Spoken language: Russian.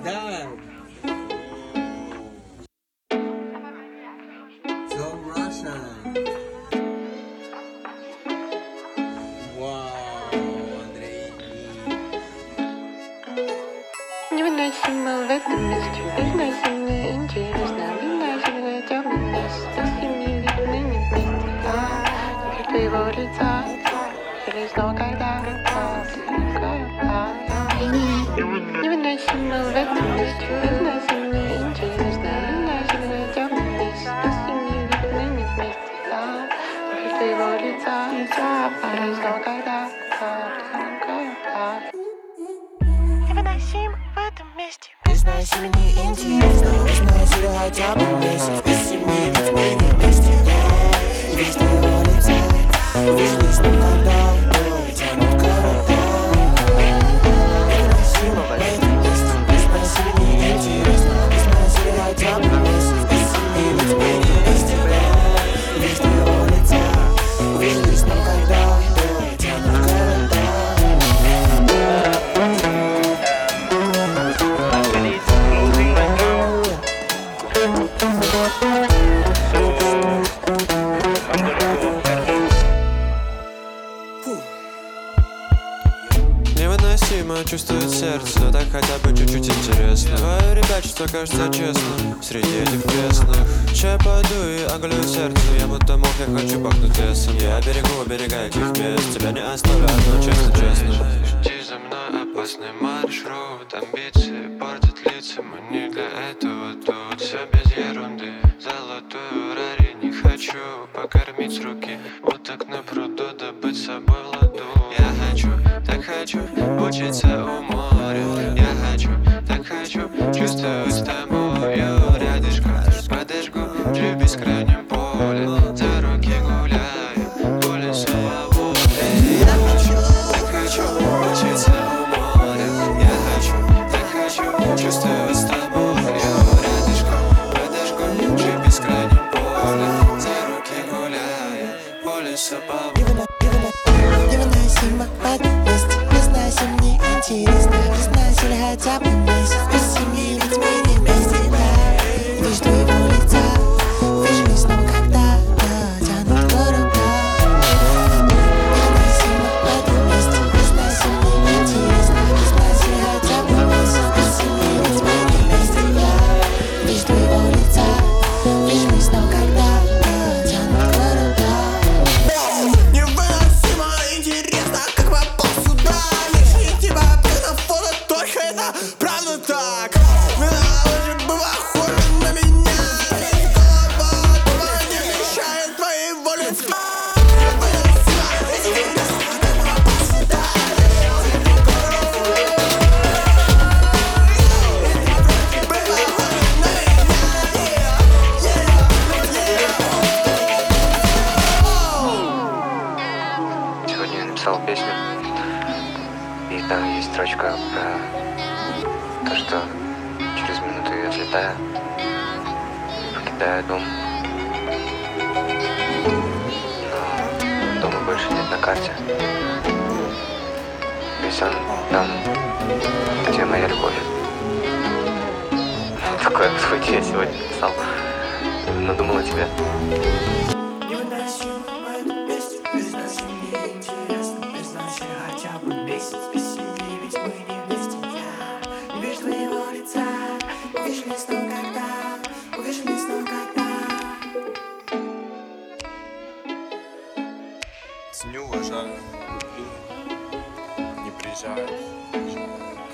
Да. So Russian. Вау, Андрей. Невыносимо в этом месте, безносимо интересно, безносимо темный лес, с ними видны не вместе, не вижу твоего лица, или снова когда невыносимо в этом месте, безносимо интересно, безносимо темный лес, с ними видны не вместе, не вижу твоего лица, или снова когда невыносимо в этом месте. Без нас себе не интересно, без нас или хотя бы месяц. Без семьи, ведь мы не вместе. Не вижу твоего лица, вижу лишь когда тянут города. Невыносимо в этом месте. Без нас себе не интересно, без нас или хотя бы месяц. Без семьи, ведь мы не вместе. Не вижу твоего лица, вижу лишь когда тянут города. Невыносимо чувствует сердце, так хотя бы чуть-чуть интересно. Твое ребячество кажется честным среди этих местных. Чай пойду и оголю сердце, я будто мог, я хочу пахнуть лесом. Я берегу, оберегаю этих мест, тебя не оставлю одно, честно. Иди за мной, опасный маршрут, амбиции портят лица, мы не для этого тут. Все без ерунды, золотую рари не хочу покормить с руки, уток на пруду, добыть с собой в ладу. Я хочу, так хочу учиться у моря. Я хочу, так хочу чувствовать с тобою рядышком. Подожгу в бескрайнем поле, за руки гуляю по лесу свободы. Я хочу, так хочу учиться у моря. Я хочу, так хочу чувствовать с тобою рядышком. Подожгу в бескрайнем поле, за руки гуляю по лесу свободы. Невыносимо в этом месте, без нас им не интересно, без нас или хотя бы месяц, без семьи, ведь мы не вместе, да. Не вижу твоего лица, вижу лишь снова когда тянут города. Невыносимо в этом месте, без нас им не интересно, без нас или хотя бы месяц, без семьи, ведь мы не вместе, да. Не вижу твоего лица, вижу лишь снова когда тянут города. Невыносимо интересно, как попал сюда. Если тебя на фото, только это правда так. Лучше бы похоже на меня. Голова не вмещает твоей воли. Невыносимо интересно, как попал сюда. Сегодня я написал песню, и там есть строчка про то, что через минуту я взлетаю, покидаю дом, но дома больше нет на карте. Весь он там, где моя любовь. Такое звучит я сегодня написал, но думал о тебе. Невыносимо в этом месте, без нас им не интересно, без нас или хотя бы месяц, без семьи, ведь мы не вместе. Я не вижу твоего лица, увижу лишь снова когда, увижу лишь снова когда. Ценю, уважаю, люблю, не приезжаю.